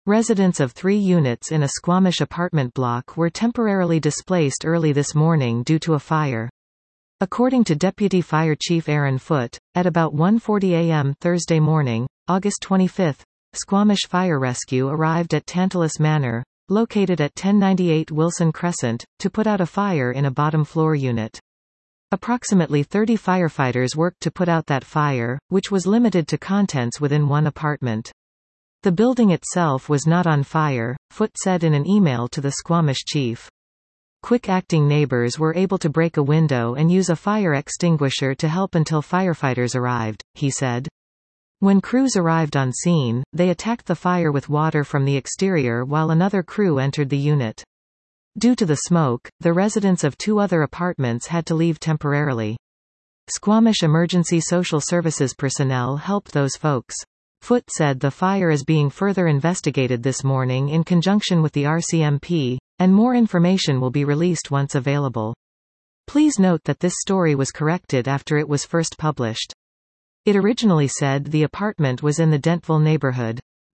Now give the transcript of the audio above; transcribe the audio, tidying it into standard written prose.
Residents of 3 units in a Squamish apartment block were temporarily displaced early this morning due to a fire. According to Deputy Fire Chief Aaron Foote, at about 1:40 a.m. Thursday morning, August 25, Squamish Fire Rescue arrived at Tantalus Manor, located at 1098 Wilson Crescent, to put out a fire in a bottom-floor unit. Approximately 30 firefighters worked to put out that fire, which was limited to contents within one apartment. The building itself was not on fire, Foote said in an email to the Squamish chief. Quick-acting neighbors were able to break a window and use a fire extinguisher to help until firefighters arrived, he said. When crews arrived on scene, they attacked the fire with water from the exterior while another crew entered the unit. Due to the smoke, the residents of 2 other apartments had to leave temporarily. Squamish Emergency Social Services personnel helped those folks. Foote said the fire is being further investigated this morning in conjunction with the RCMP, and more information will be released once available. Please note that this story was corrected after it was first published. It originally said the apartment was in the Dentville neighborhood.